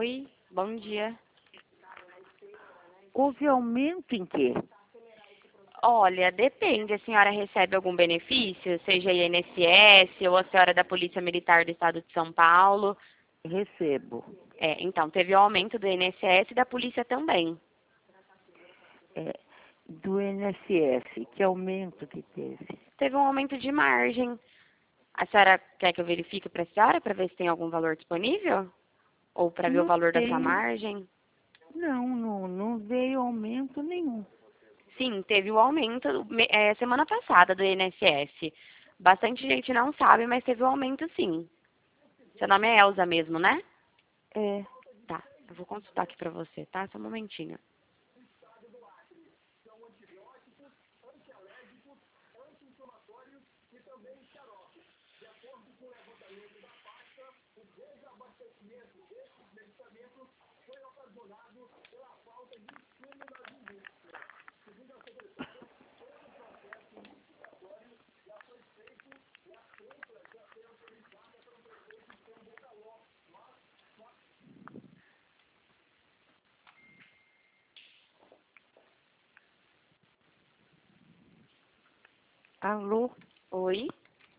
Oi, bom dia. Houve aumento em quê? Olha, depende. A senhora recebe algum benefício, seja INSS ou a senhora é da Polícia Militar do Estado de São Paulo? Recebo. Então, teve o aumento do INSS e da polícia também. Do INSS, que aumento que teve? Teve um aumento de margem. A senhora quer que eu verifique para a senhora para ver se tem algum valor disponível? Ou para ver o Não valor da sua tem. margem? Não veio aumento nenhum. Sim, teve o aumento semana passada do INSS. Bastante gente não sabe, mas teve um aumento sim. Seu nome é Elza mesmo, né? É, Tá, eu vou consultar aqui pra você, tá? Só um momentinho. alô, Oi?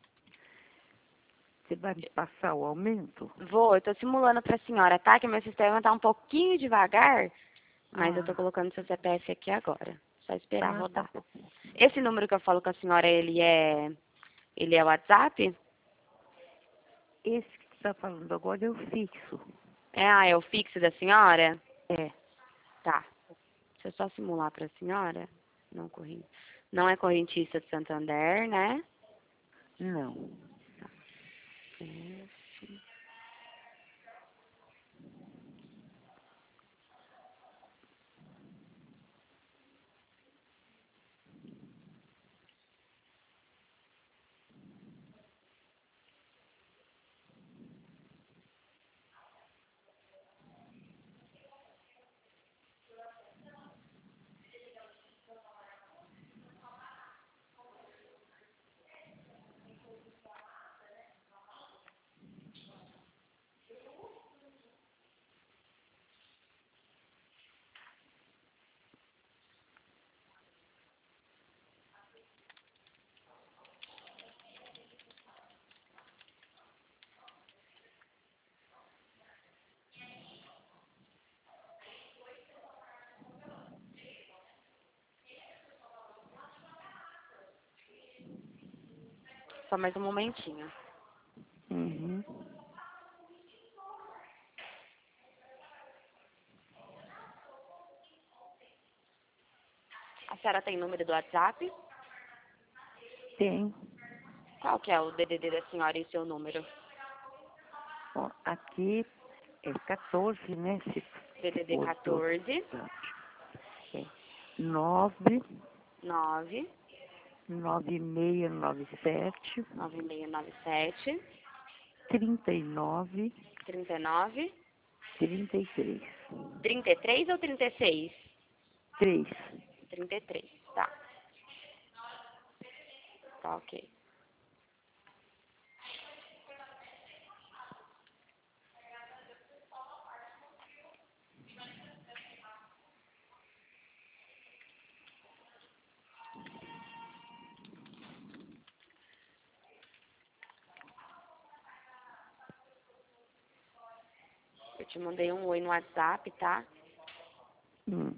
você vai me passar o aumento? Eu tô simulando pra senhora, tá? Que meu sistema tá um pouquinho devagar, mas eu tô Ah, colocando seu CPF aqui agora. Só esperar tá rodar. bom. Esse número que eu falo com a senhora, ele é WhatsApp? Esse que você está falando agora é o fixo. É o fixo da senhora? É, Tá. Deixa eu só simular pra senhora. Não, não é correntista de Santander, né? não. É. Só mais um momentinho. Uhum. A senhora tem número do WhatsApp? Tem. Qual que é o DDD da senhora e o seu número? Ó, aqui é 14, né? Se DDD for 14 é 9, 9 9697, 9697 39, 39 33. 33 ou 36? 3. 33, tá. Tá, ok. Eu te mandei um oi no WhatsApp, tá? Hum.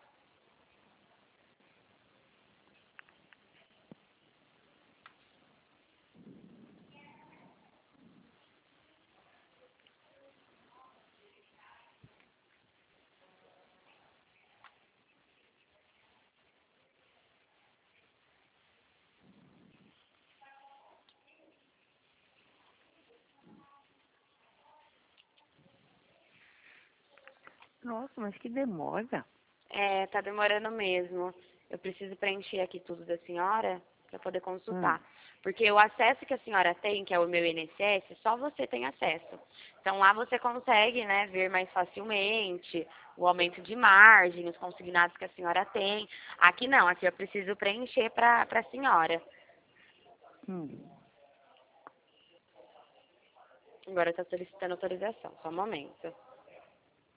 Nossa, mas que demora. Tá demorando mesmo. Eu preciso preencher aqui tudo da senhora para poder Hum. consultar. Porque o acesso que a senhora tem, que é o meu INSS, só você tem acesso. Então lá você consegue, né, ver mais facilmente o aumento de margem, os consignados que a senhora tem. Aqui não, aqui eu preciso preencher para a senhora. Hum. Agora está solicitando autorização, só um momento.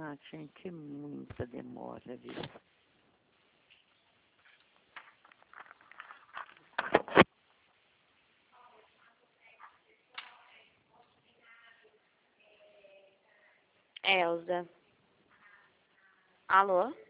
Ah, gente, muita demora, viu? Elza. Alô?